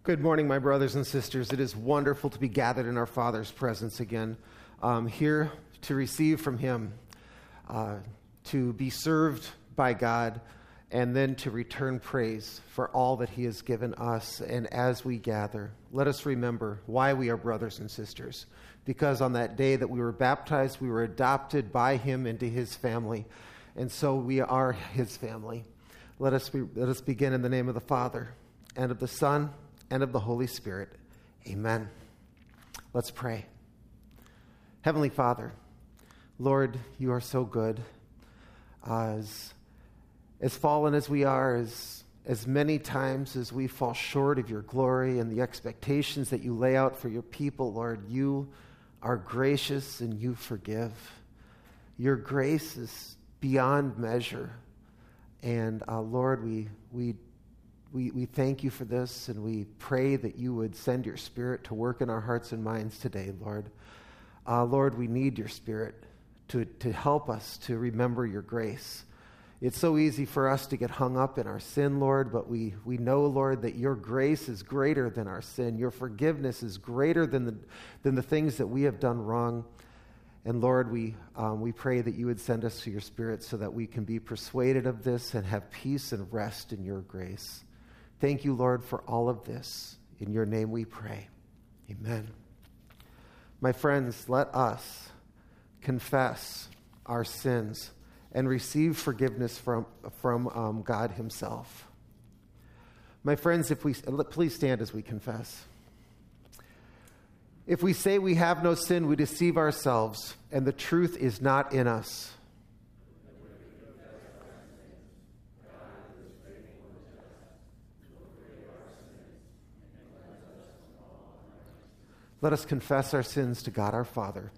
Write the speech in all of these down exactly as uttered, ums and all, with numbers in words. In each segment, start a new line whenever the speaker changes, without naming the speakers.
Good morning, my brothers and sisters. It is wonderful to be gathered in our Father's presence again, um, here to receive from Him, uh, to be served by God, and then to return praise for all that He has given us. And as we gather, let us remember why we are brothers and sisters. Because on that day that we were baptized, we were adopted by Him into His family, and so we are His family. Let us be, let us begin in the name of the Father, and of the Son, and of the Holy Spirit. Amen. Let's pray. Heavenly Father, Lord, you are so good. As, as fallen as we are, as, as many times as we fall short of your glory and the expectations that you lay out for your people, Lord, you are gracious and you forgive. Your grace is beyond measure. And uh, Lord, we we We we thank you for this, and we pray that you would send your Spirit to work in our hearts and minds today, Lord. Uh, Lord, we need your Spirit to, to help us to remember your grace. It's so easy for us to get hung up in our sin, Lord, but we, we know, Lord, that your grace is greater than our sin. Your forgiveness is greater than the, than the things that we have done wrong. And Lord, we um, we pray that you would send us to your Spirit so that we can be persuaded of this and have peace and rest in your grace. Thank you, Lord, for all of this. In your name we pray. Amen. My friends, let us confess our sins and receive forgiveness from, from um, God himself. My friends, if we please stand as we confess. If we say we have no sin, we deceive ourselves, and the truth is not in us. Let us confess our sins to God our Father.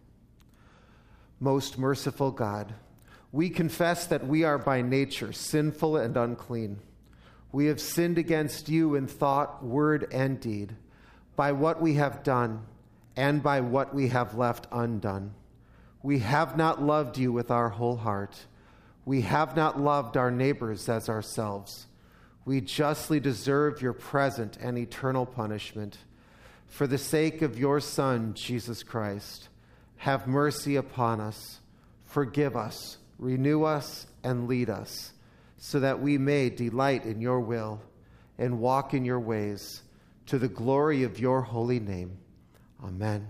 Most merciful God, we confess that we are by nature sinful and unclean. We have sinned against you in thought, word, and deed, by what we have done and by what we have left undone. We have not loved you with our whole heart. We have not loved our neighbors as ourselves. We justly deserve your present and eternal punishment. For the sake of your Son, Jesus Christ, have mercy upon us, forgive us, renew us, and lead us, so that we may delight in your will and walk in your ways, to the glory of your holy name. Amen.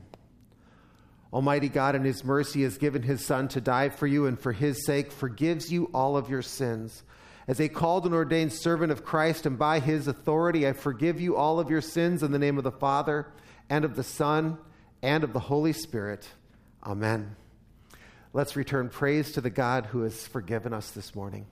Almighty God, in his mercy, has given his Son to die for you, and for his sake forgives you all of your sins. As a called and ordained servant of Christ, and by his authority, I forgive you all of your sins in the name of the Father, and of the Son, and of the Holy Spirit. Amen. Let's return praise to the God who has forgiven us this morning.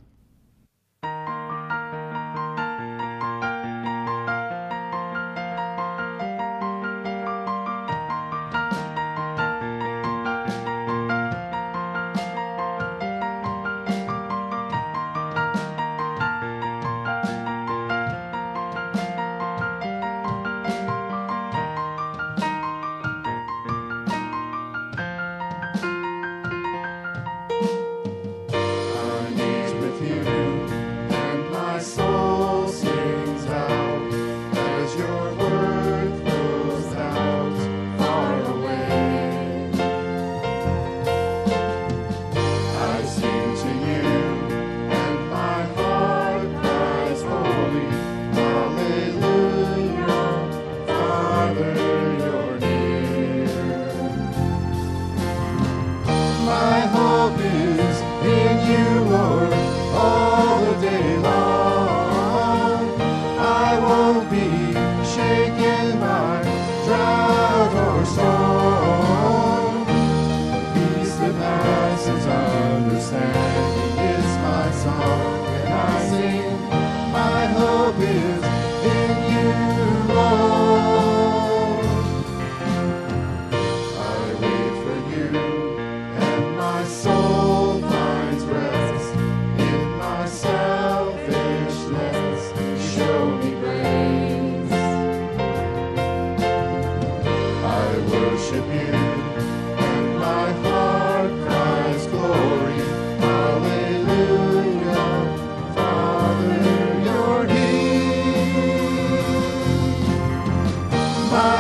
Shame.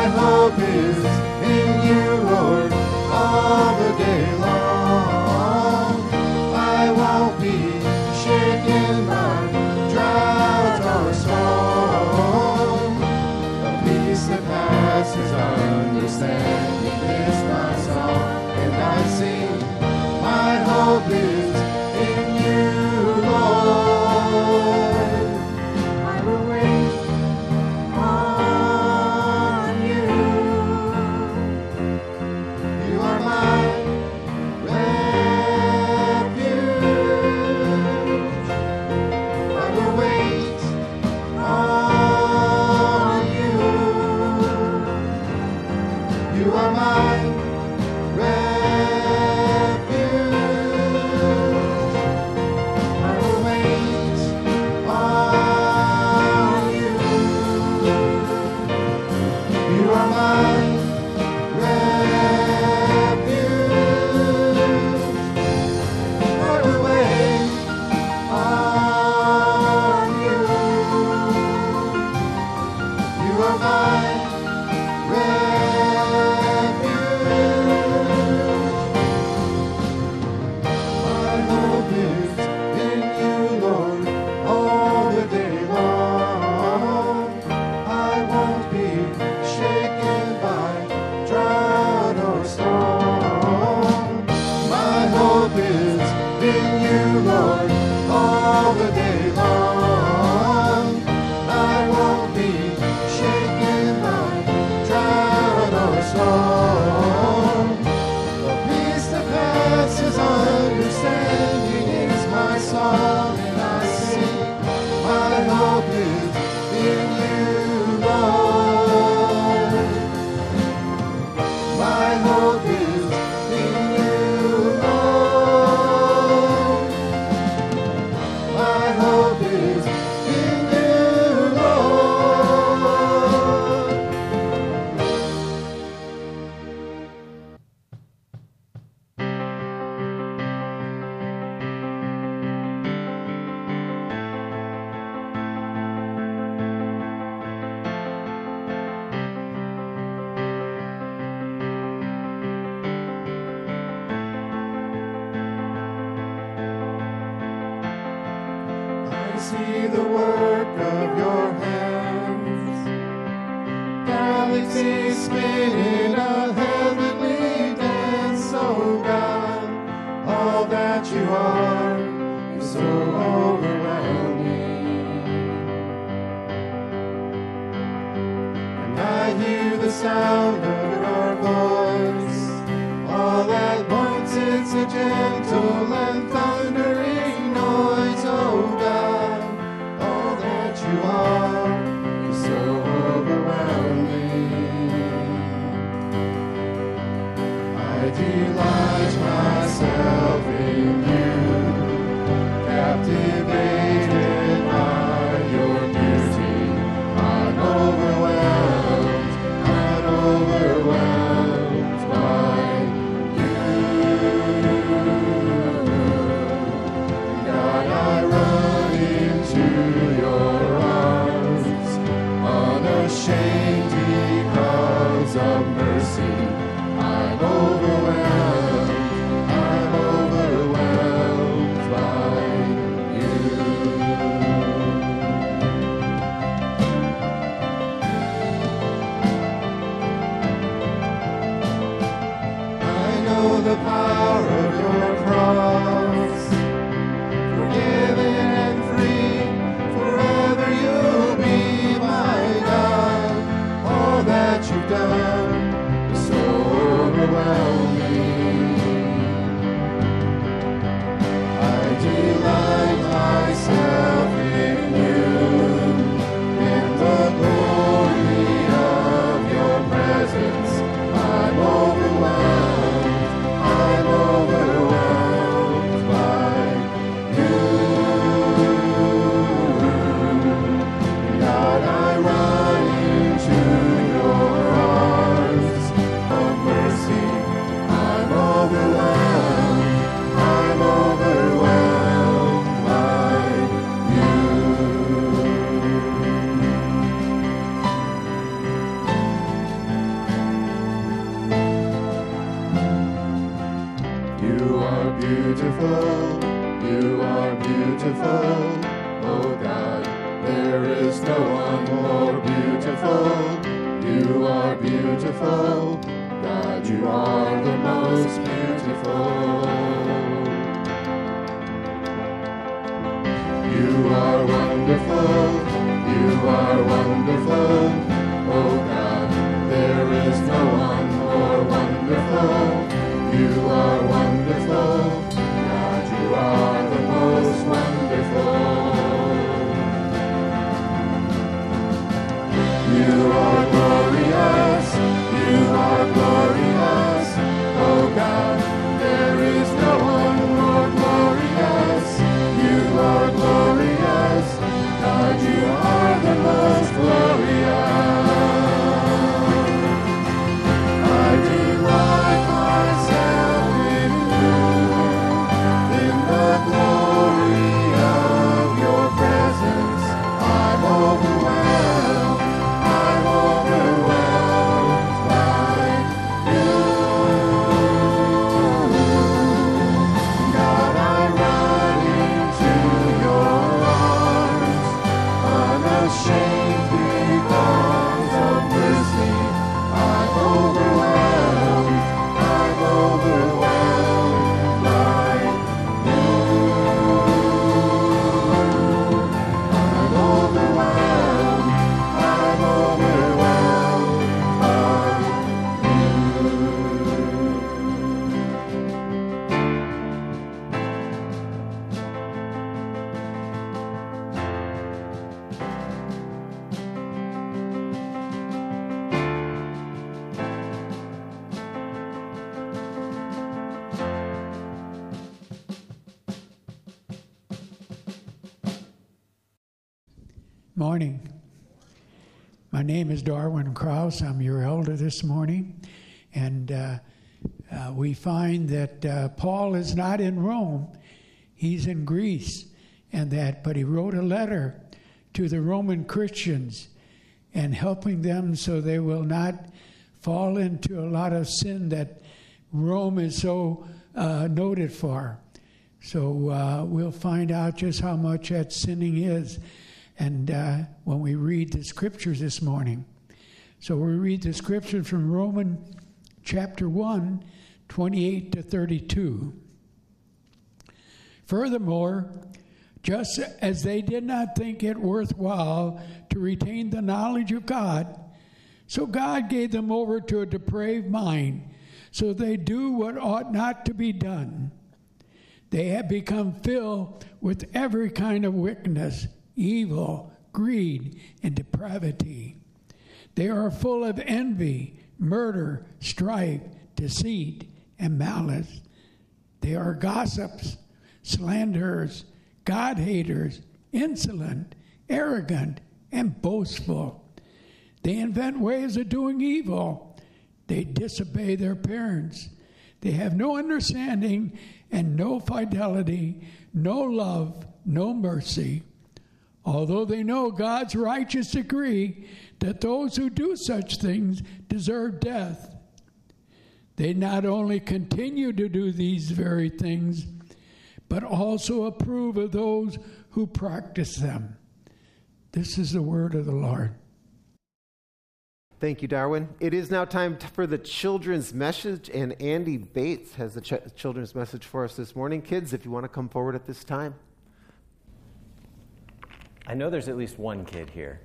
hope is in you, Lord, all the day long. I won't be shaken by drought or storm. The peace that passes understanding is my song, and I sing, my hope is in you, Lord. I will wait on you. You are my refuge. I will wait on you. You are my refuge. I will wait on you. You are my refuge. I will wait on you. You are my my hope is in you, Lord, all the day long. I won't be shaken by drought or storm. My hope is in you, Lord, all the day long. I won't be shaken by drought or storm. The peace that passes understanding is my song, and I sing, my hope is in you, Lord. My hope is in you, Lord. My hope is in you, Lord. I see the work of your hands, galaxies spinning a heavenly dance. Oh God, all that you are is so overwhelming. And I hear the sound of your voice. All at once it's a gentle and thundering noise. Oh God, all that you are is so overwhelming. I delight myself in you, captivated by your beauty. I'm overwhelmed, I'm overwhelmed by you. God, I run into your arms, unashamed because of mercy. I'm overwhelmed, I'm overwhelmed by you. I know the power of your cross, forgiven and free, forever you'll be my God. All that you've done is so overwhelming. I delight myself in you, in the glory of your presence. I'm overwhelmed, I'm overwhelmed by beautiful, you are beautiful, oh God. There is no one more beautiful, you are beautiful, God, you are the most beautiful. You are wonderful, you are wonderful, oh God, there is no one more wonderful. You are wonderful, God, you are the most wonderful. You are glorious, you are glorious, oh God, there is no one more glorious. You are glorious, God, you are the most glorious. I delight myself in you, in the glory of your presence. I'm overwhelmed, I'm overwhelmed by you. God, I run into your arms, unashamed because of mercy. I'm overwhelmed, I'm overwhelmed by you. I'm overwhelmed, I'm overwhelmed by you.
Morning. My name is Darwin Krause. I'm your elder this morning. And uh, uh, we find that uh, Paul is not in Rome. He's in Greece. And that, but he wrote a letter to the Roman Christians and helping them so they will not fall into a lot of sin that Rome is so uh, noted for. So uh, we'll find out just how much that sinning is. And uh, when we read the scriptures this morning. So we read the scripture from Romans chapter one, twenty-eight to thirty-two. Furthermore, just as they did not think it worthwhile to retain the knowledge of God, so God gave them over to a depraved mind, so they do what ought not to be done. They have become filled with every kind of wickedness, evil, greed, and depravity. They are full of envy, murder, strife, deceit, and malice. They are gossips, slanderers, God-haters, insolent, arrogant, and boastful. They invent ways of doing evil. They disobey their parents. They have no understanding and no fidelity, no love, no mercy. Although they know God's righteous decree that those who do such things deserve death, they not only continue to do these very things, but also approve of those who practice them. This is the word of the Lord.
Thank you, Darwin. It is now time t- for the children's message, and Andy Bates has the ch- children's message for us this morning. Kids, if you want to come forward at this time.
I know there's at least one kid here.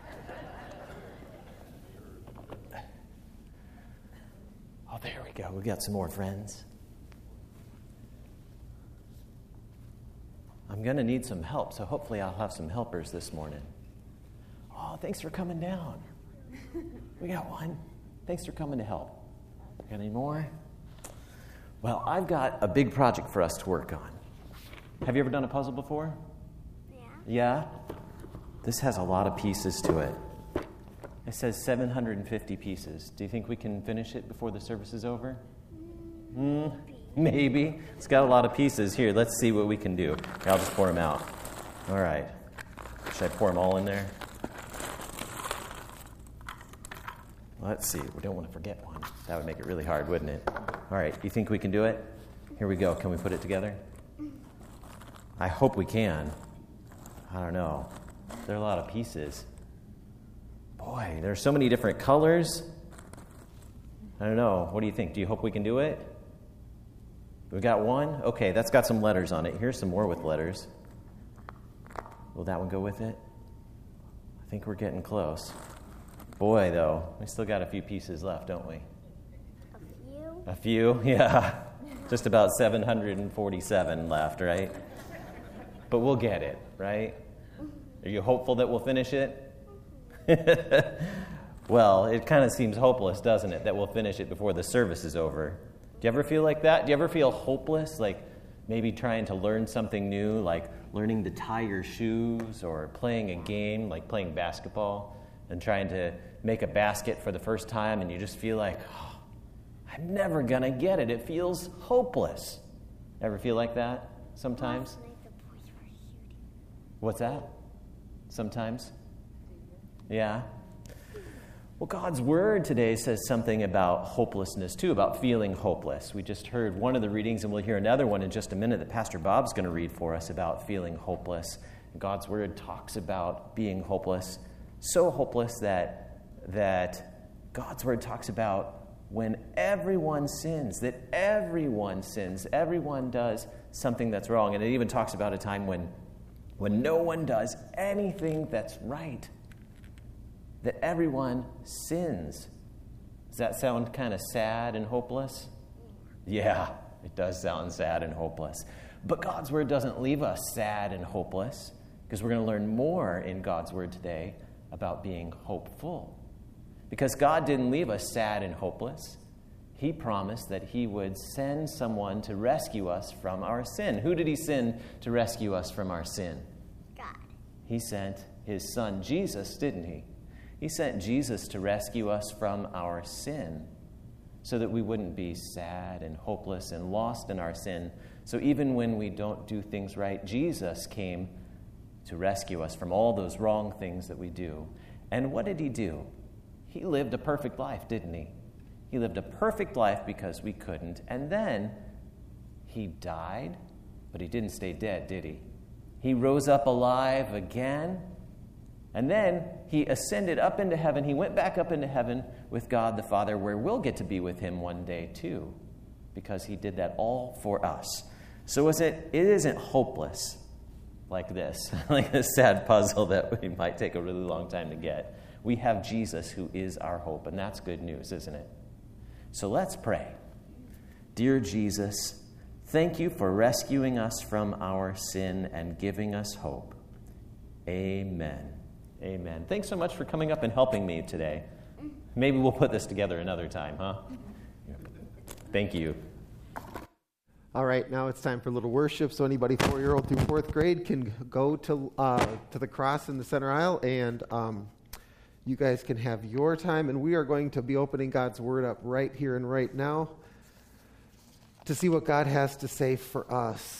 Oh, there we go. We got some more friends. I'm going to need some help, so hopefully I'll have some helpers this morning. Oh, thanks for coming down. We got one. Thanks for coming to help. Got any more? Well, I've got a big project for us to work on. Have you ever done a puzzle before?
Yeah.
Yeah? This has a lot of pieces to it. It says seven hundred fifty pieces. Do you think we can finish it before the service is over? Mm, maybe. It's got a lot of pieces. Here, let's see what we can do. Here, I'll just pour them out. All right. Should I pour them all in there? Let's see. We don't want to forget one. That would make it really hard, wouldn't it? All right. You think we can do it? Here we go. Can we put it together? I hope we can. I don't know. There are a lot of pieces. Boy, there's so many different colors. I don't know. What do you think? Do you hope we can do it? We got one? Okay, that's got some letters on it. Here's some more with letters. Will that one go with it? I think we're getting close. Boy, though, we still got a few pieces left, don't we?
A few?
A few? Yeah. Just about seven hundred forty-seven left, right? But we'll get it, right? Are you hopeful that we'll finish it? Well, it kind of seems hopeless, doesn't it, that we'll finish it before the service is over. Do you ever feel like that? Do you ever feel hopeless, like maybe trying to learn something new, like learning to tie your shoes or playing a game, like playing basketball and trying to make a basket for the first time, and you just feel like, oh, I'm never going to get it. It feels hopeless. Ever feel like that sometimes?
Last night the boys were shooting.
What's that? Sometimes? Yeah. Well, God's Word today says something about hopelessness, too, about feeling hopeless. We just heard one of the readings, and we'll hear another one in just a minute that Pastor Bob's going to read for us about feeling hopeless. God's Word talks about being hopeless, so hopeless that, that God's Word talks about when everyone sins, that everyone sins, everyone does something that's wrong. And it even talks about a time when, when no one does anything that's right. That everyone sins. Does that sound kind of sad and hopeless? Yeah, it does sound sad and hopeless. But God's Word doesn't leave us sad and hopeless, because we're going to learn more in God's Word today about being hopeful. Because God didn't leave us sad and hopeless. He promised that He would send someone to rescue us from our sin. Who did He send to rescue us from our sin?
God.
He sent His Son, Jesus, didn't He? He sent Jesus to rescue us from our sin so that we wouldn't be sad and hopeless and lost in our sin. So even when we don't do things right, Jesus came to rescue us from all those wrong things that we do. And what did He do? He lived a perfect life, didn't He? He lived a perfect life because we couldn't. And then He died, but He didn't stay dead, did He? He rose up alive again. And then He ascended up into heaven. He went back up into heaven with God the Father, where we'll get to be with Him one day too, because He did that all for us. So is it, it isn't hopeless like this, like a sad puzzle that we might take a really long time to get. We have Jesus, who is our hope, and that's good news, isn't it? So let's pray. Dear Jesus, thank You for rescuing us from our sin and giving us hope. Amen. Amen. Thanks so much for coming up and helping me today. Maybe we'll put this together another time, huh? Thank you.
All right, now it's time for a little worship. So anybody four-year-old through fourth grade can go to uh, to the cross in the center aisle, and um, you guys can have your time. And we are going to be opening God's Word up right here and right now to see what God has to say for us.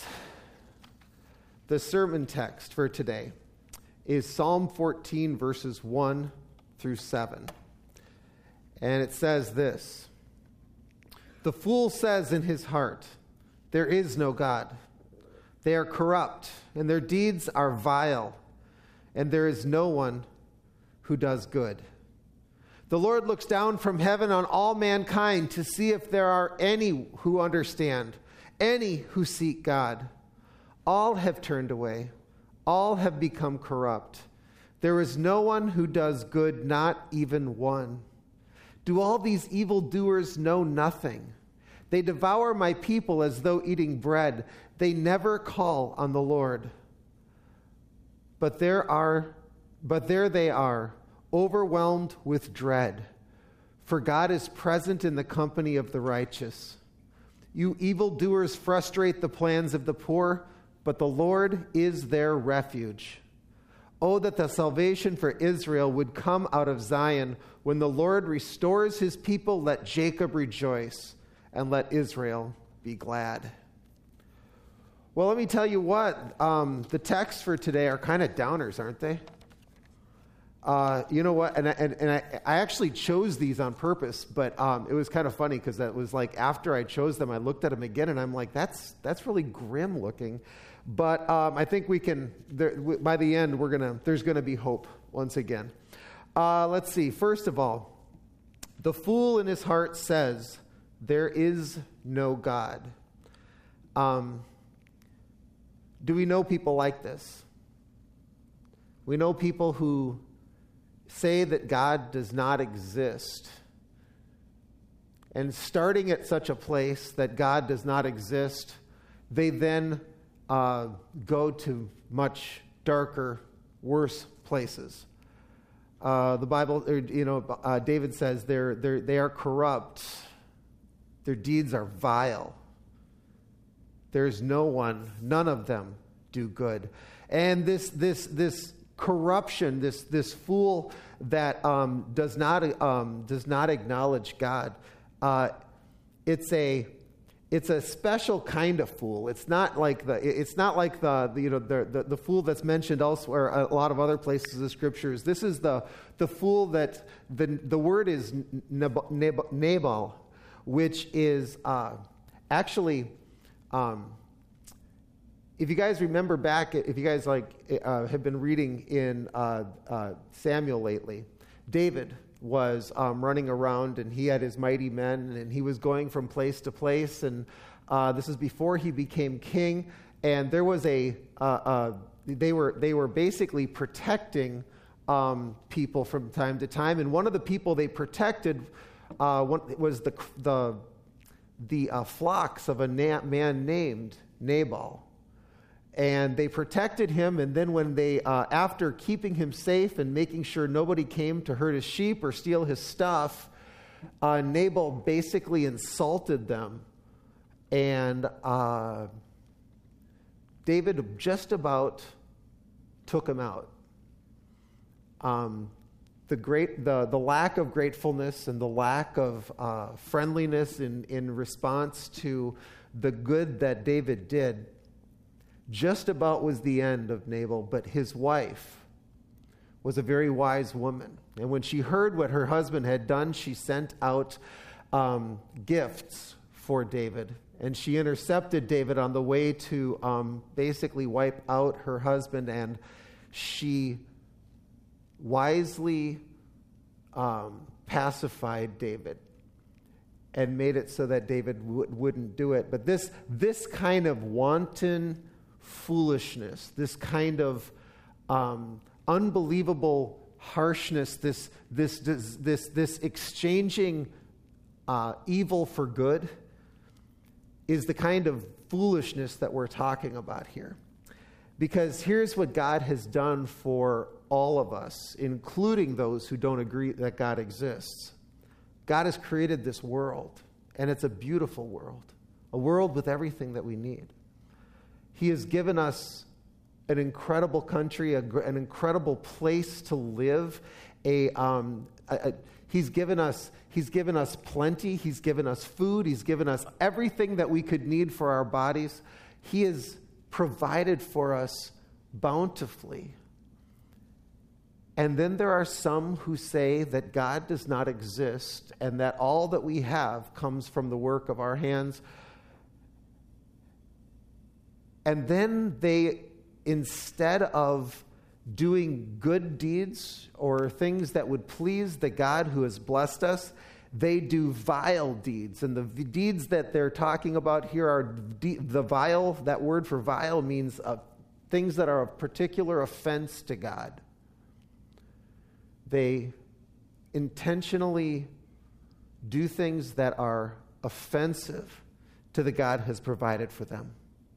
The sermon text for today is Psalm fourteen, verses one through seven. And it says this: The fool says in his heart, there is no God. They are corrupt, and their deeds are vile, and there is no one who does good. The Lord looks down from heaven on all mankind to see if there are any who understand, any who seek God. All have turned away. All have become corrupt. There is no one who does good, not even one. Do all these evildoers know nothing? They devour my people as though eating bread. They never call on the Lord. But there are, but there they are, overwhelmed with dread. For God is present in the company of the righteous. You evildoers frustrate the plans of the poor, but the Lord is their refuge. Oh, that the salvation for Israel would come out of Zion. When the Lord restores His people, let Jacob rejoice, and let Israel be glad. Well, let me tell you what, um, the texts for today are kind of downers, aren't they? Uh, you know what? And I, and, and I, I actually chose these on purpose, but um, it was kind of funny because that was like after I chose them, I looked at them again, and I'm like, that's that's really grim looking. But um, I think we can. There, w- by the end, we're gonna. There's gonna be hope once again. Uh, let's see. First of all, the fool in his heart says, "There is no God." Um, do we know people like this? We know people who say that God does not exist. And starting at such a place that God does not exist, they then uh, go to much darker, worse places. Uh, the Bible, or, you know, uh, David says they're, they're, they are corrupt. Their deeds are vile. There's no one, none of them do good. And this, this, this, corruption, this this fool that um, does not um, does not acknowledge God. Uh, it's a it's a special kind of fool. It's not like the it's not like the, the you know the, the the fool that's mentioned elsewhere, a lot of other places in the scriptures. This is the the fool that the the word is Nab- Nab- Nabal, which is uh, actually. Um, If you guys remember back, if you guys like uh, have been reading in uh, uh, Samuel lately, David was um, running around and he had his mighty men and he was going from place to place. And uh, this is before he became king. And there was a uh, uh, they were they were basically protecting um, people from time to time. And one of the people they protected uh, was the the the uh, flocks of a na- man named Nabal. And they protected him, and then when they, uh, after keeping him safe and making sure nobody came to hurt his sheep or steal his stuff, uh, Nabal basically insulted them. And uh, David just about took him out. Um, the great, the, the lack of gratefulness and the lack of uh, friendliness in, in response to the good that David did just about was the end of Nabal, but his wife was a very wise woman. And when she heard what her husband had done, she sent out um, gifts for David. And she intercepted David on the way to um, basically wipe out her husband. And she wisely um, pacified David and made it so that David w- wouldn't do it. But this, this kind of wanton foolishness, this kind of um, unbelievable harshness, this this this this, this exchanging uh, evil for good, is the kind of foolishness that we're talking about here. Because here's what God has done for all of us, including those who don't agree that God exists. God has created this world, and it's a beautiful world, a world with everything that we need. He has given us an incredible country, a, an incredible place to live. A, um, a, a, he's given us, he's given us plenty. He's given us food. He's given us everything that we could need for our bodies. He has provided for us bountifully. And then there are some who say that God does not exist and that all that we have comes from the work of our hands. And then they, instead of doing good deeds or things that would please the God who has blessed us, they do vile deeds. And the v- deeds that they're talking about here are de- the vile. That word for vile means uh, things that are of particular offense to God. They intentionally do things that are offensive to the God has provided for them.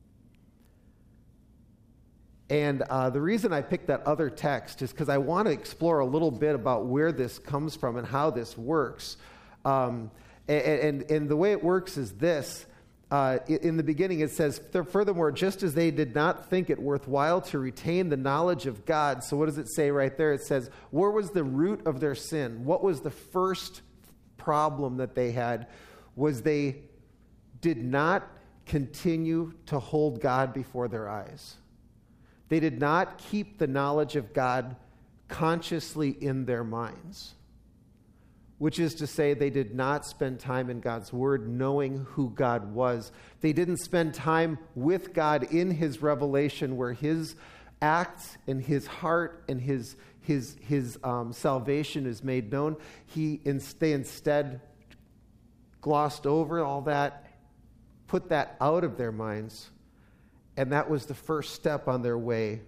And uh, the reason I picked that other text is because I want to explore a little bit about where this comes from and how this works. Um, and, and, and the way it works is this. Uh, in the beginning it says, furthermore, just as they did not think it worthwhile to retain the knowledge of God. So what does it say right there? It says, where was the root of their sin? What was the first problem that they had? Was they did not continue to hold God before their eyes. They did not keep the knowledge of God consciously in their minds, which is to say they did not spend time in God's Word knowing who God was. They didn't spend time with God in His revelation where His acts and His heart and His, his, his um, salvation is made known. He, they instead glossed over all that, put that out of their minds, and that was the first step on their way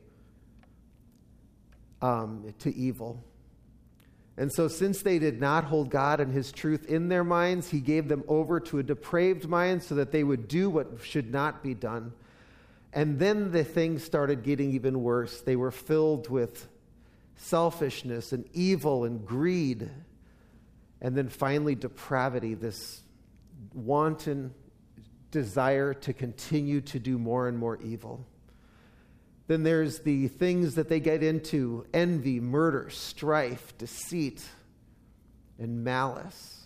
um, to evil. And so since they did not hold God and His truth in their minds, He gave them over to a depraved mind so that they would do what should not be done. And then the things started getting even worse. They were filled with selfishness and evil and greed. And then finally depravity, this wanton desire to continue to do more and more evil. Then there's the things that they get into: envy, murder, strife, deceit, and malice.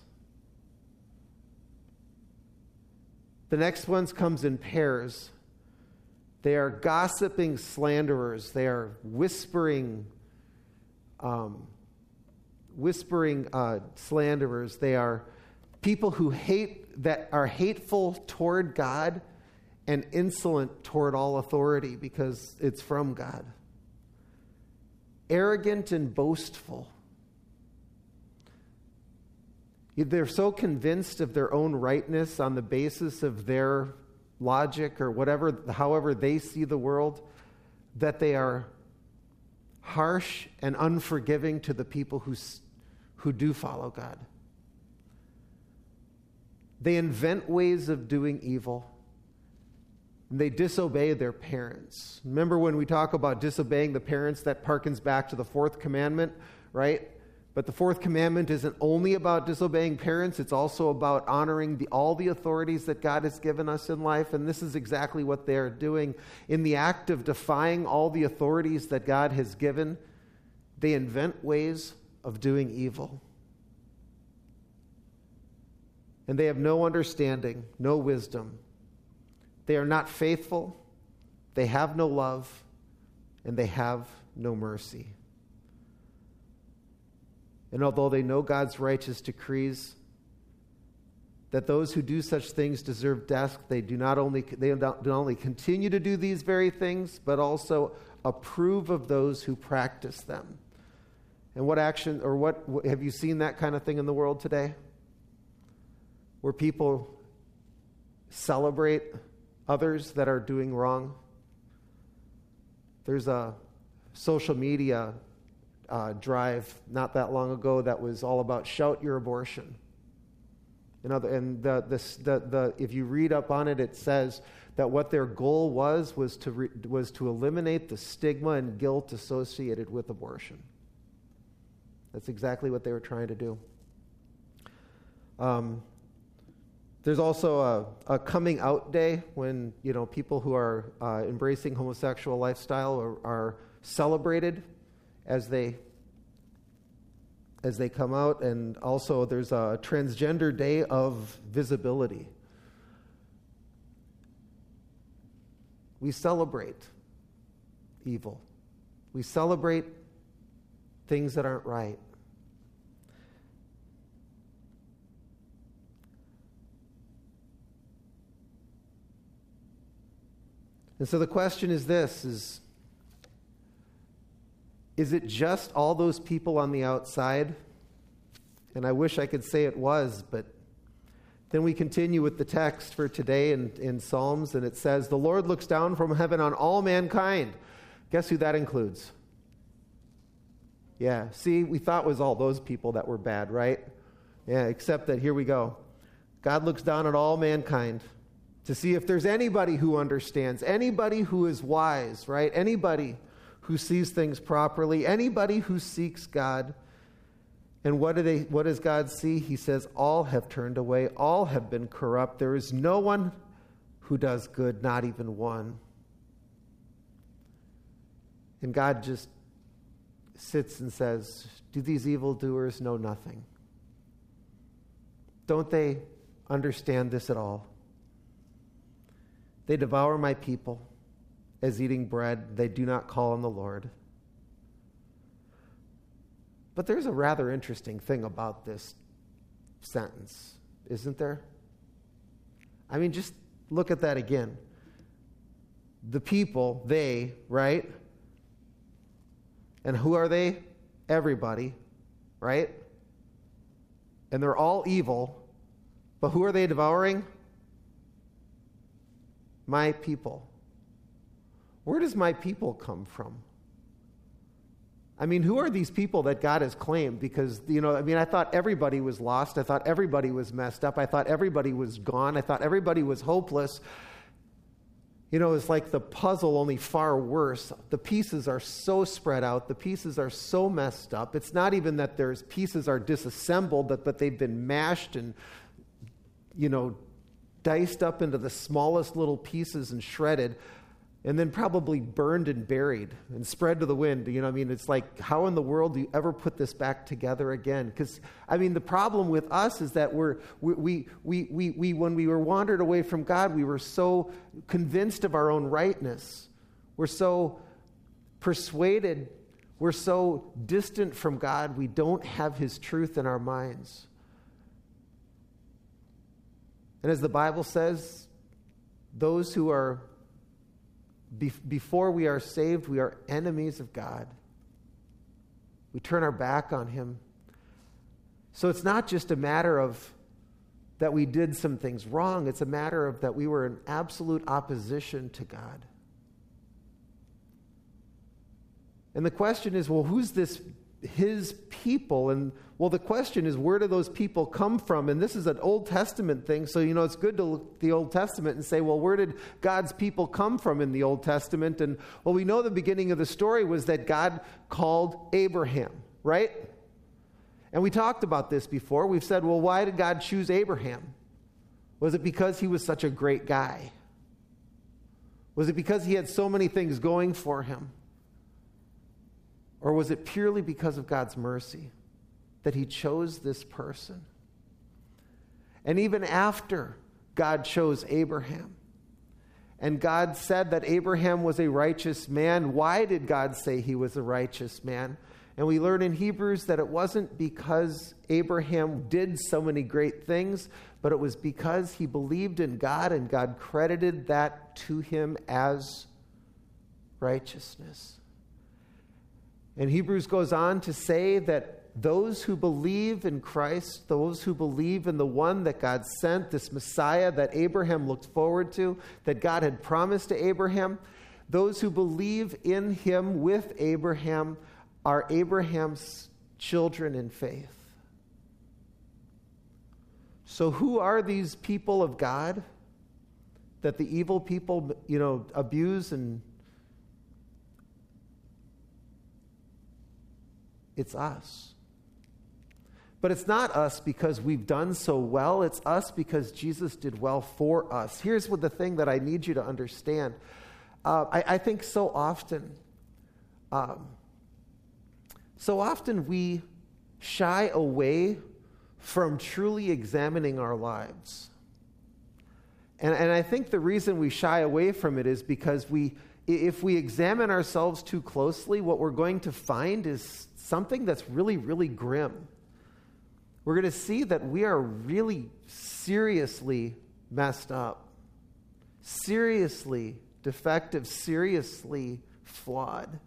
The next one comes in pairs. They are gossiping slanderers. They are whispering, um, whispering uh, slanderers. They are people who hate, that are hateful toward God and insolent toward all authority because it's from God. Arrogant and boastful. They're so convinced of their own rightness on the basis of their logic or whatever, however they see the world, that they are harsh and unforgiving to the people who, who do follow God. They invent ways of doing evil. They disobey their parents. Remember when we talk about disobeying the parents, that harkens back to the fourth commandment, right? But the fourth commandment isn't only about disobeying parents, it's also about honoring the, all the authorities that God has given us in life, and this is exactly what they're doing. In the act of defying all the authorities that God has given, they invent ways of doing evil. And they have no understanding, no wisdom. They are not faithful, they have no love, and they have no mercy. And although they know God's righteous decrees, that those who do such things deserve death, they do not only they do not only continue to do these very things, but also approve of those who practice them. And what action, or what, have you seen that kind of thing in the world today? Where people celebrate others that are doing wrong. There's a social media uh, drive not that long ago that was all about shout your abortion. You know, and the, the, the, the, if you read up on it, it says that what their goal was was to re, was to eliminate the stigma and guilt associated with abortion. That's exactly what they were trying to do. Um, There's also a, a coming out day when, you know, people who are uh, embracing homosexual lifestyle are, are celebrated as they as they come out, and also there's a transgender day of visibility. We celebrate evil. We celebrate things that aren't right. And so the question is this, is, is it just all those people on the outside? And I wish I could say it was, but then we continue with the text for today in, in Psalms, and it says, the Lord looks down from heaven on all mankind. Guess who that includes? Yeah, see, we thought it was all those people that were bad, right? Yeah, except that here we go. God looks down at all mankind to see if there's anybody who understands, anybody who is wise, right? Anybody who sees things properly, anybody who seeks God. And what do they? What does God see? He says, all have turned away, all have been corrupt. There is no one who does good, not even one. And God just sits and says, do these evildoers know nothing? Don't they understand this at all? They devour my people as eating bread. They do not call on the Lord. But there's a rather interesting thing about this sentence, isn't there? I mean, just look at that again. The people, they, right? And who are they? Everybody, right? And they're all evil. But who are they devouring? My people. Where does my people come from? I mean, who are these people that God has claimed? Because, you know, I mean, I thought everybody was lost. I thought everybody was messed up. I thought everybody was gone. I thought everybody was hopeless. You know, it's like the puzzle, only far worse. The pieces are so spread out. The pieces are so messed up. It's not even that there's pieces are disassembled, but, but they've been mashed and, you know, diced up into the smallest little pieces and shredded, and then probably burned and buried and spread to the wind. You know, I mean, it's like, how in the world do you ever put this back together again? Because, I mean, the problem with us is that we're, we, we, we, we, we, when we were wandered away from God, we were so convinced of our own rightness. We're so persuaded. We're so distant from God. We don't have His truth in our minds. And as the Bible says, those who are Before we are saved, we are enemies of God. We turn our back on Him. So it's not just a matter of that we did some things wrong. It's a matter of that we were in absolute opposition to God. And the question is, well, who's this His people? And well, the question is, where do those people come from? And this is an Old Testament thing, so you know it's good to look at the Old Testament and say, well, where did God's people come from in the Old Testament? And well, we know the beginning of the story was that God called Abraham, right? And we talked about this before. We've said, well, why did God choose Abraham? Was it because he was such a great guy? Was it because he had so many things going for him? Or was it purely because of God's mercy that He chose this person? And even after God chose Abraham, and God said that Abraham was a righteous man, why did God say he was a righteous man? And we learn in Hebrews that it wasn't because Abraham did so many great things, but it was because he believed in God, and God credited that to him as righteousness. And Hebrews goes on to say that those who believe in Christ, those who believe in the one that God sent, this Messiah that Abraham looked forward to, that God had promised to Abraham, those who believe in Him with Abraham are Abraham's children in faith. So who are these people of God that the evil people, you know, abuse? And it's us. But it's not us because we've done so well. It's us because Jesus did well for us. Here's what the thing that I need you to understand. Uh, I, I think so often, um, so often we shy away from truly examining our lives. And, and I think the reason we shy away from it is because we, if we examine ourselves too closely, what we're going to find is something that's really, really grim. We're going to see that we are really seriously messed up, seriously defective, seriously flawed.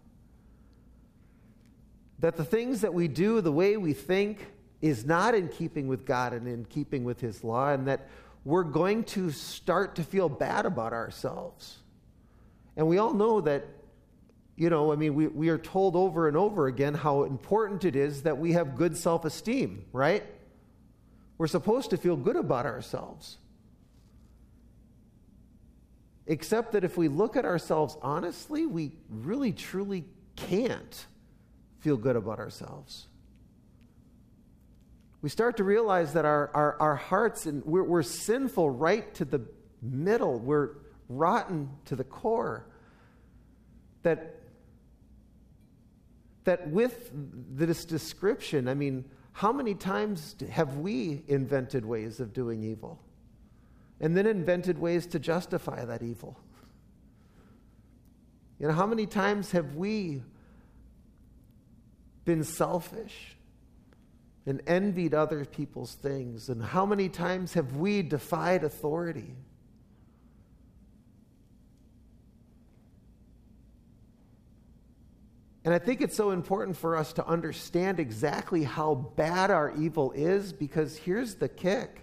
That the things that we do, the way we think, is not in keeping with God and in keeping with His law, and that we're going to start to feel bad about ourselves. And we all know that, you know, I mean, we, we are told over and over again how important it is that we have good self-esteem, right? We're supposed to feel good about ourselves. Except that if we look at ourselves honestly, we really, truly can't feel good about ourselves. We start to realize that our, our, our hearts, and we're, we're sinful right to the middle. We're rotten to the core. That That with this description, I mean, how many times have we invented ways of doing evil? And then invented ways to justify that evil? You know, how many times have we been selfish and envied other people's things? And how many times have we defied authority? And I think it's so important for us to understand exactly how bad our evil is, because here's the kick.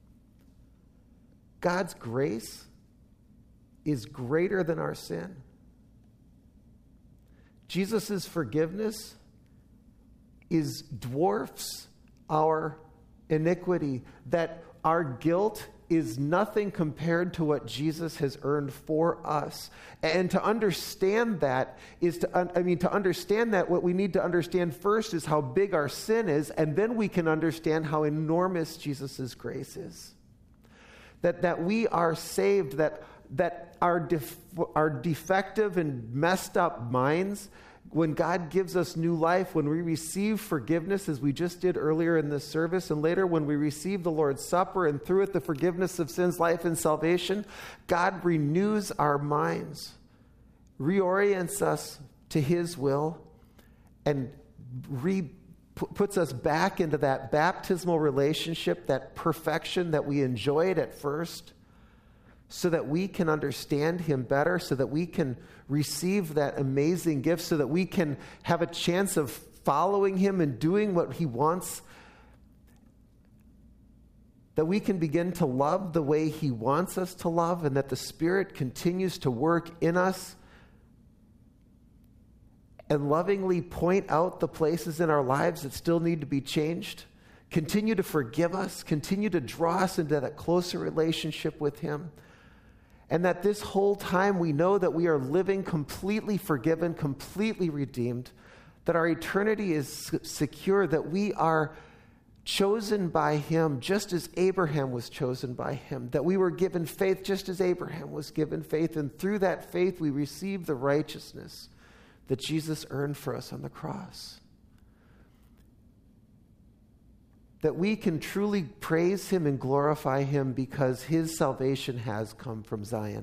God's grace is greater than our sin. Jesus' forgiveness is dwarfs our iniquity, that our guilt is nothing compared to what Jesus has earned for us. And to understand that is to, I mean, to understand that, what we need to understand first is how big our sin is, and then we can understand how enormous Jesus' grace is. That, that we are saved, that, that our, def, our defective and messed up minds, when God gives us new life, when we receive forgiveness, as we just did earlier in this service, and later when we receive the Lord's Supper, and through it the forgiveness of sins, life, and salvation, God renews our minds, reorients us to His will, and re- puts us back into that baptismal relationship, that perfection that we enjoyed at first, so that we can understand Him better, so that we can receive that amazing gift, so that we can have a chance of following Him and doing what He wants, that we can begin to love the way He wants us to love, and that the Spirit continues to work in us and lovingly point out the places in our lives that still need to be changed, continue to forgive us, continue to draw us into that closer relationship with Him. And that this whole time we know that we are living completely forgiven, completely redeemed, that our eternity is secure, that we are chosen by Him just as Abraham was chosen by Him, that we were given faith just as Abraham was given faith, and through that faith we receive the righteousness that Jesus earned for us on the cross. That we can truly praise Him and glorify Him because His salvation has come from Zion.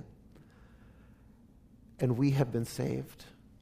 And we have been saved.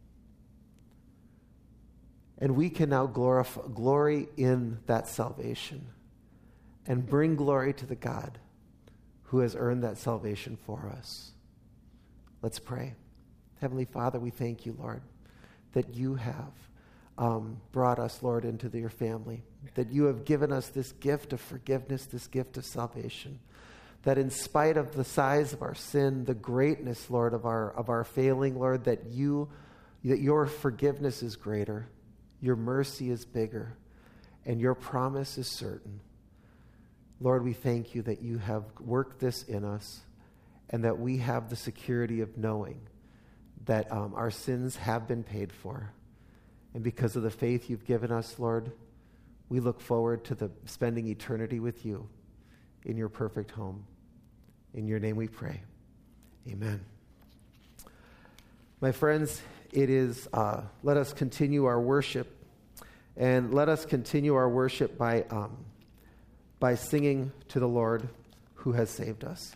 And we can now glorify, glory in that salvation and bring glory to the God who has earned that salvation for us. Let's pray. Heavenly Father, we thank You, Lord, that You have Um, brought us, Lord, into your family, that You have given us this gift of forgiveness, this gift of salvation, that in spite of the size of our sin, the greatness, Lord, of our of our failing, Lord, that you that Your forgiveness is greater, Your mercy is bigger, and Your promise is certain. Lord, we thank You that You have worked this in us, and that we have the security of knowing that um, our sins have been paid for. And because of the faith You've given us, Lord, we look forward to the spending eternity with You in Your perfect home. In Your name we pray. Amen. My friends, it is, uh, let us continue our worship. And let us continue our worship by, um, by singing to the Lord who has saved us.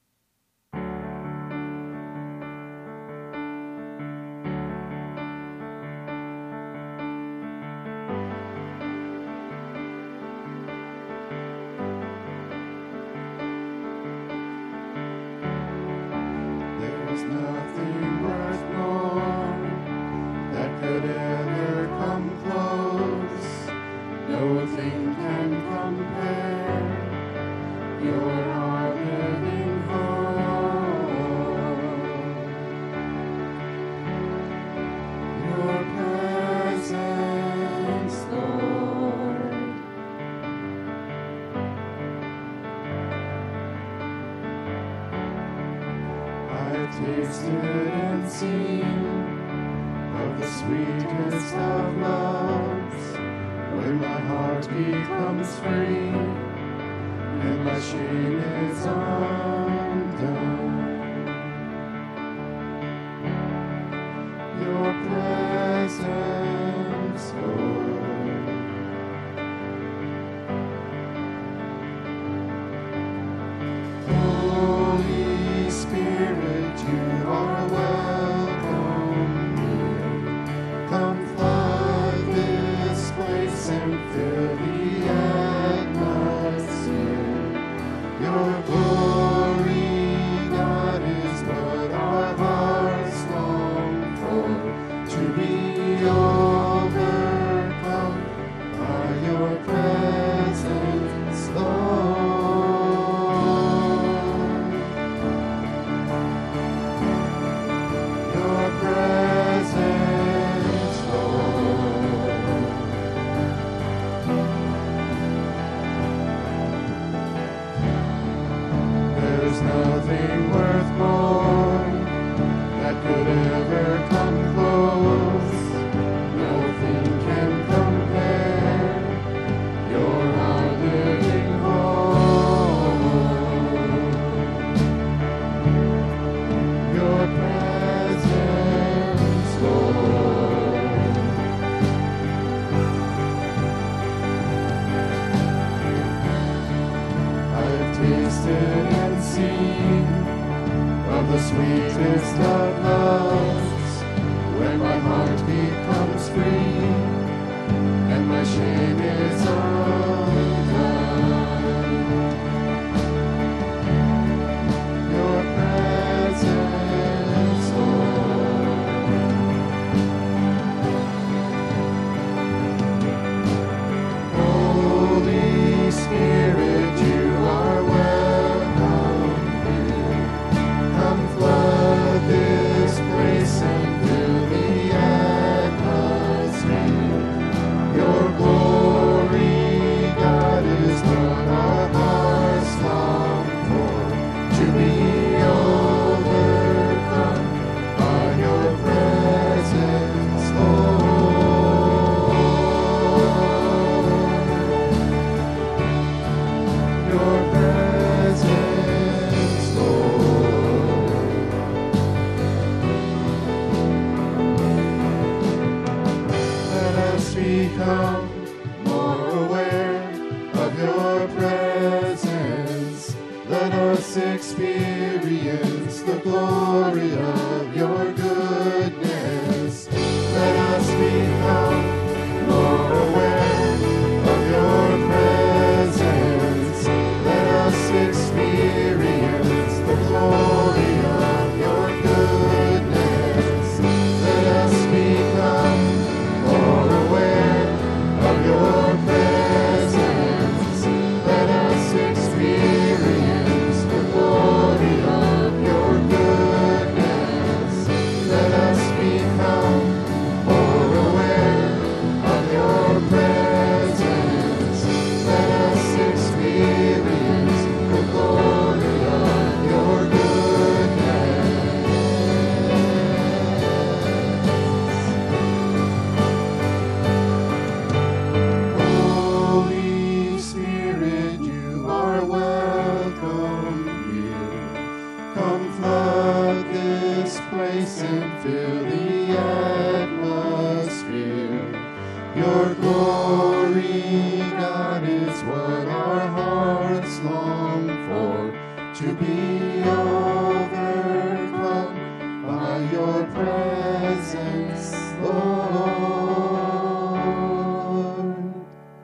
Tasted and seen of the sweetest of loves, when my heart becomes free and my shame is undone. Your presence, Lord, Holy Spirit, You are welcome here. Come flood this place and fill the tasted and seen of the sweetest of loves, when my heart becomes free and my shame is undone. Your presence, Lord. Holy Spirit, you are welcome here. Come flood this place and fill the atmosphere. Your glory, God, is what our hearts long for, to be overcome by your presence, Lord. Your presence, Lord. Let us become more aware of your presence. Let us experience the glory of your goodness. Let us become more aware of your presence. Let us experience the glory of your goodness. Let us become more aware of your presence. Let us experience the glory of your goodness. Let us become more aware of your presence. Let us experience the glory of your goodness. Holy Spirit, you are welcome here. Come flood this place and fill the atmosphere. Your glory, God, is what our hearts long for, to be overcome by your presence, Lord.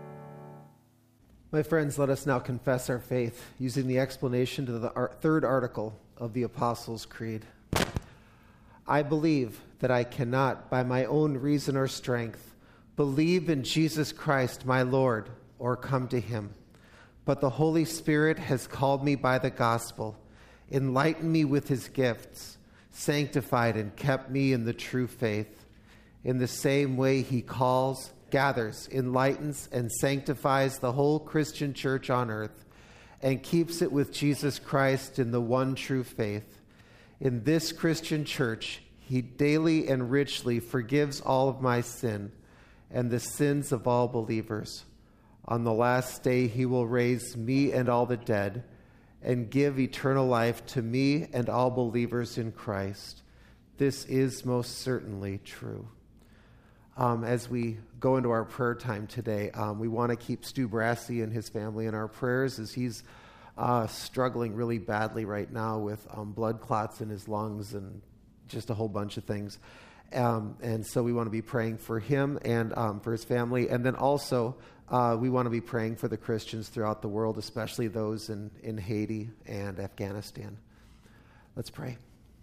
My friends, let us now confess our faith using the explanation to the ar- third article of the Apostles' Creed. I believe that I cannot, by my own reason or strength, believe in Jesus Christ, my Lord, or come to him. But the Holy Spirit has called me by the gospel, enlightened me with his gifts, sanctified and kept me in the true faith. In the same way he calls, gathers, enlightens, and sanctifies the whole Christian church on earth, and keeps it with Jesus Christ in the one true faith. In this Christian church, he daily and richly forgives all of my sin and the sins of all believers. On the last day, he will raise me and all the dead and give eternal life to me and all believers in Christ. This is most certainly true. Um, as we go into our prayer time today, um, we want to keep Stu Brassey and his family in our prayers as he's uh, struggling really badly right now with um, blood clots in his lungs and just a whole bunch of things. Um, and so we want to be praying for him and um, for his family. And then also uh, we want to be praying for the Christians throughout the world, especially those in, in Haiti and Afghanistan. Let's pray.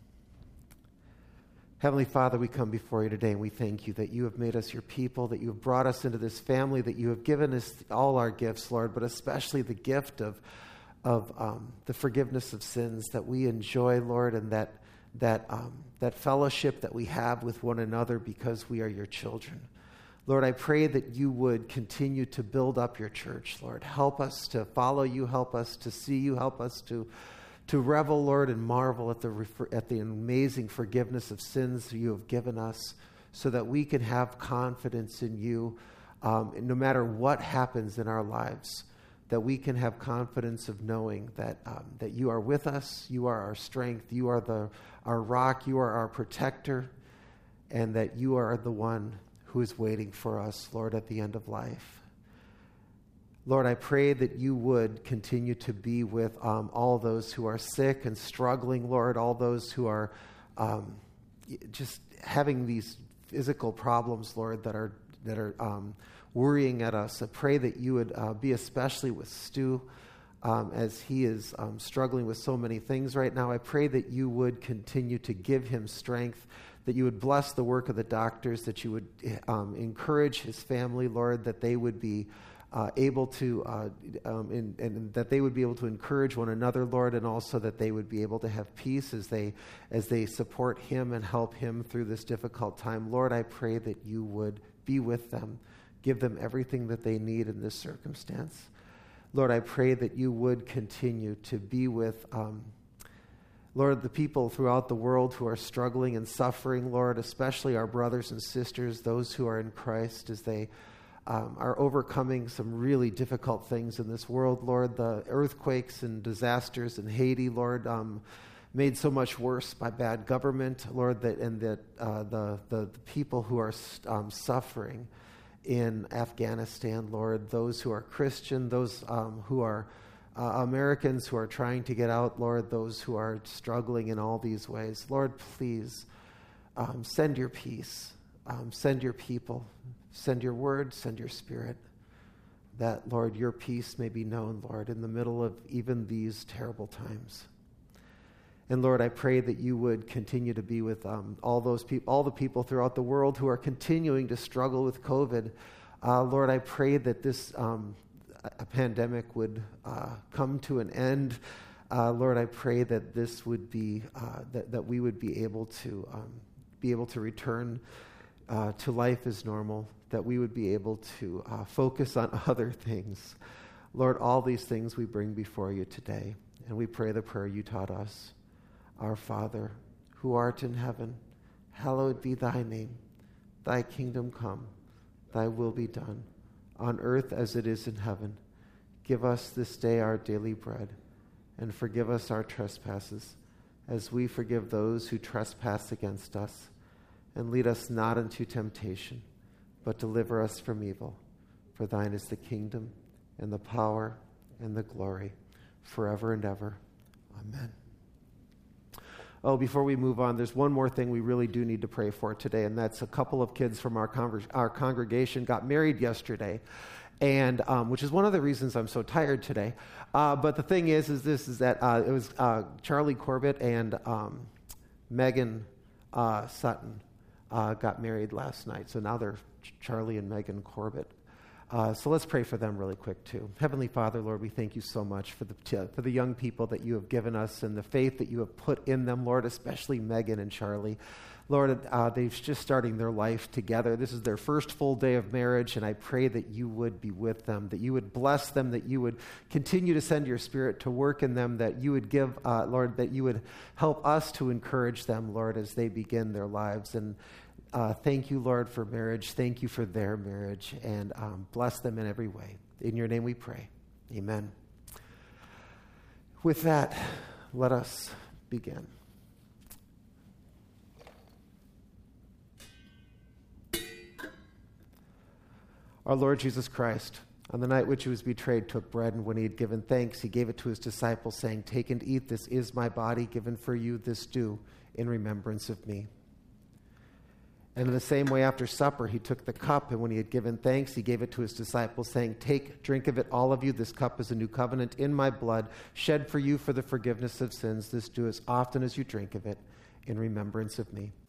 Heavenly Father, we come before you today and we thank you that you have made us your people, that you have brought us into this family, that you have given us all our gifts, Lord, but especially the gift of, of um, the forgiveness of sins that we enjoy, Lord, and that that um, that fellowship that we have with one another because we are your children. Lord, I pray that you would continue to build up your church, Lord. Help us to follow you, help us to see you, help us to to revel, Lord, and marvel at the at the amazing forgiveness of sins you have given us, so that we can have confidence in you, um, no matter what happens in our lives, that we can have confidence of knowing that um, that you are with us, you are our strength, you are the our rock, you are our protector, and that you are the one who is waiting for us, Lord, at the end of life. Lord, I pray that you would continue to be with um, all those who are sick and struggling, Lord, all those who are um, just having these physical problems, Lord, that are that are um, worrying at us. I pray that you would uh, be especially with Stu um, as he is um, struggling with so many things right now. I pray that you would continue to give him strength, that you would bless the work of the doctors, that you would um, encourage his family, Lord, that they would be Uh, able to, uh, um, in, and that they would be able to encourage one another, Lord, and also that they would be able to have peace as they as they support him and help him through this difficult time. Lord, I pray that you would be with them, give them everything that they need in this circumstance. Lord, I pray that you would continue to be with, um, Lord, the people throughout the world who are struggling and suffering, Lord, especially our brothers and sisters, those who are in Christ, as they Um, are overcoming some really difficult things in this world, Lord. The earthquakes and disasters in Haiti, Lord, um, made so much worse by bad government, Lord, that and that uh, the, the the people who are um, suffering in Afghanistan, Lord, those who are Christian, those um, who are uh, Americans who are trying to get out, Lord, those who are struggling in all these ways, Lord, please um, send your peace, um, send your people. Send your word, send your spirit, that, Lord, your peace may be known, Lord, in the middle of even these terrible times. And, Lord, I pray that you would continue to be with um, all those people, all the people throughout the world who are continuing to struggle with COVID. Uh, Lord, I pray that this um, a pandemic would uh, come to an end. Uh, Lord, I pray that this would be, uh, that, that we would be able to um, be able to return uh, to life as normal, that we would be able to uh, focus on other things. Lord, all these things we bring before you today, and we pray the prayer you taught us. Our Father, who art in heaven, hallowed be thy name. Thy kingdom come, thy will be done, on earth as it is in heaven. Give us this day our daily bread, and forgive us our trespasses, as we forgive those who trespass against us. And lead us not into temptation, but deliver us from evil. For thine is the kingdom, and the power, and the glory, forever and ever. Amen. Oh, before we move on, there's one more thing we really do need to pray for today, and that's a couple of kids from our, conver- our congregation got married yesterday, and um, which is one of the reasons I'm so tired today. Uh, but the thing is, is this, is that uh, it was uh, Charlie Corbett and um, Megan uh, Sutton uh, got married last night, so now they're Charlie and Megan Corbett. Uh, so let's pray for them really quick too. Heavenly Father, Lord, we thank you so much for the for the young people that you have given us and the faith that you have put in them, Lord, especially Megan and Charlie. Lord, uh, they're just starting their life together. This is their first full day of marriage, and I pray that you would be with them, that you would bless them, that you would continue to send your Spirit to work in them, that you would give, uh, Lord, that you would help us to encourage them, Lord, as they begin their lives. And Uh, thank you, Lord, for marriage. Thank you for their marriage, and um, bless them in every way. In your name we pray. Amen. With that, let us begin. Our Lord Jesus Christ, on the night which he was betrayed, took bread, and when he had given thanks, he gave it to his disciples, saying, "Take and eat. This is my body given for you. This do in remembrance of me." And in the same way, after supper, he took the cup, and when he had given thanks, he gave it to his disciples, saying, "Take, drink of it, all of you. This cup is a new covenant in my blood, shed for you for the forgiveness of sins. This do as often as you drink of it in remembrance of me."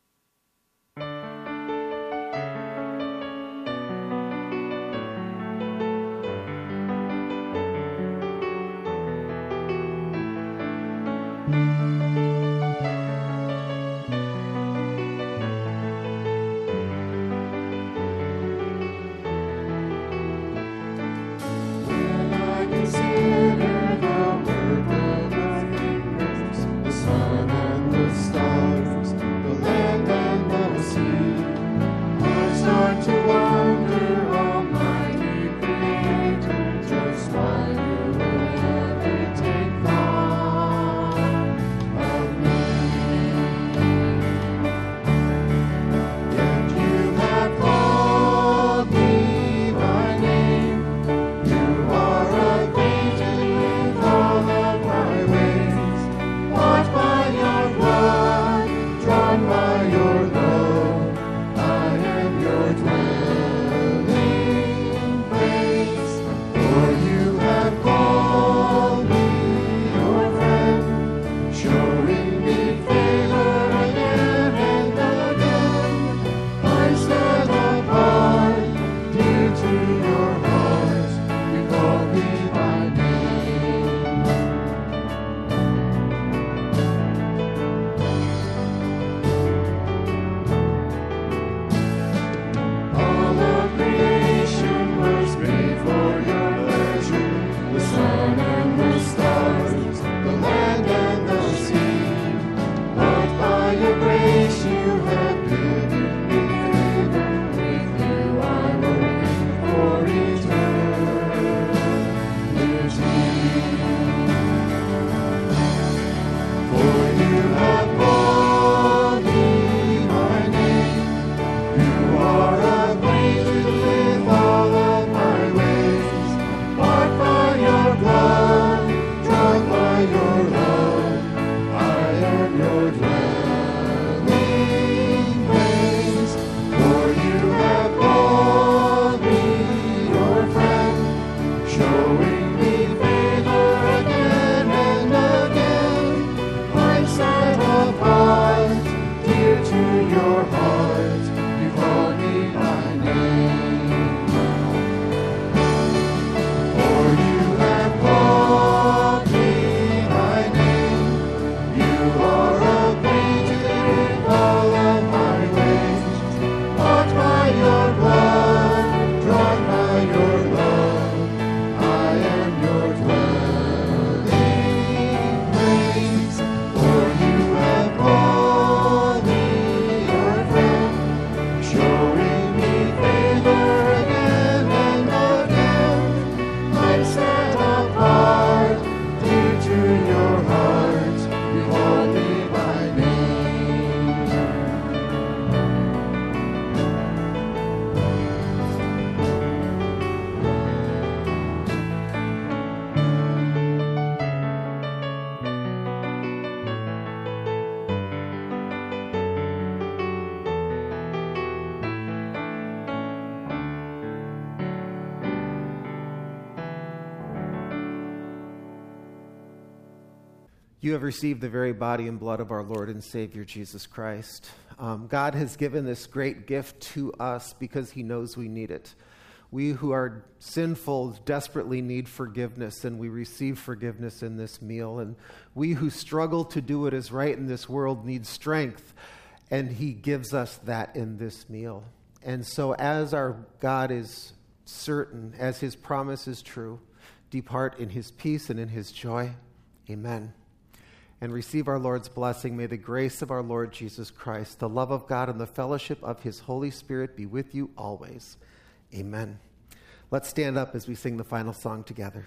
You have received the very body and blood of our Lord and Savior, Jesus Christ. Um, God has given this great gift to us because he knows we need it. We who are sinful desperately need forgiveness, and we receive forgiveness in this meal. And we who struggle to do what is right in this world need strength, and he gives us that in this meal. And so as our God is certain, as his promise is true, depart in his peace and in his joy. Amen. And receive our Lord's blessing. May the grace of our Lord Jesus Christ, the love of God, and the fellowship of his Holy Spirit be with you always. Amen. Let's stand up as we sing the final song together.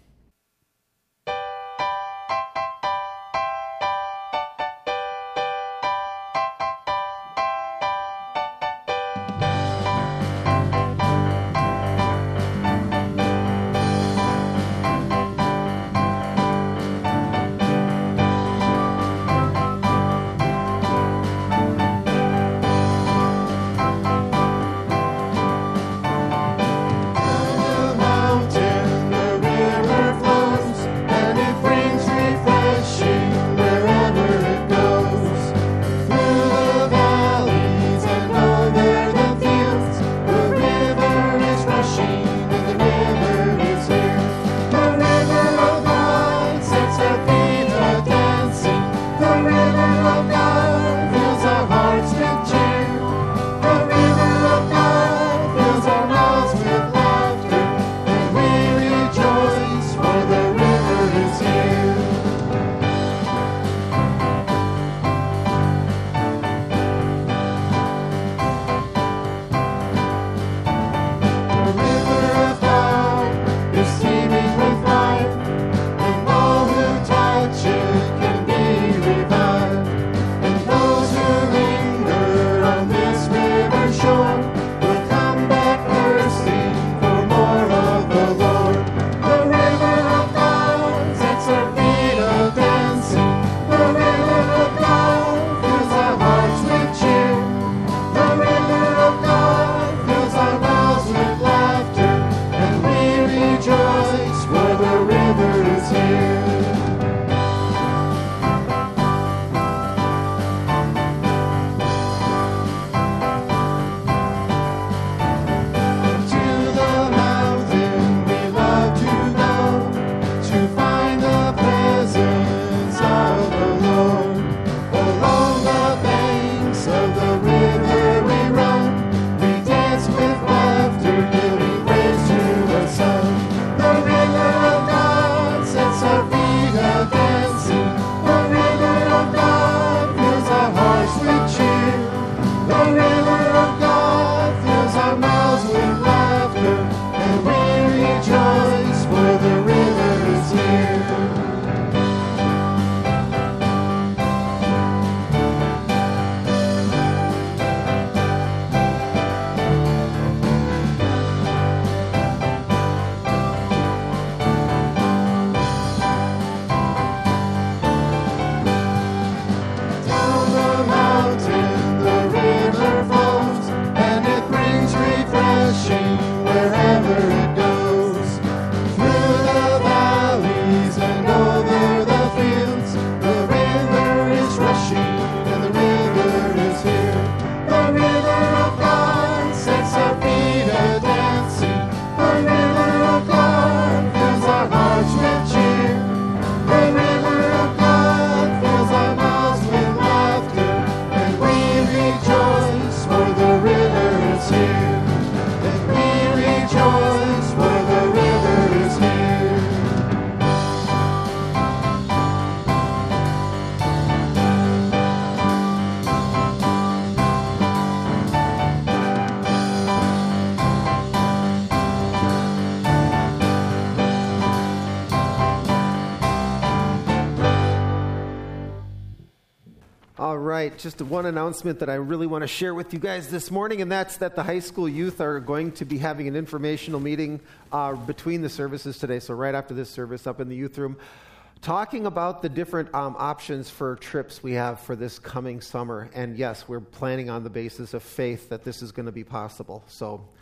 right, just one announcement that I really want to share with you guys this morning, and that's that the high school youth are going to be having an informational meeting uh, between the services today, so right after this service up in the youth room, talking about the different um, options for trips we have for this coming summer. And yes, we're planning on the basis of faith that this is going to be possible. So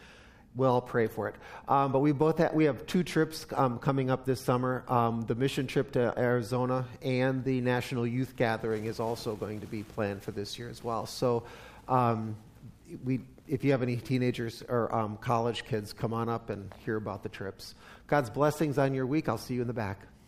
we'll all pray for it. Um, but we both have, we have two trips um, coming up this summer. Um, the mission trip to Arizona and the National Youth Gathering is also going to be planned for this year as well. So um, we, if you have any teenagers or um, college kids, come on up and hear about the trips. God's blessings on your week. I'll see you in the back.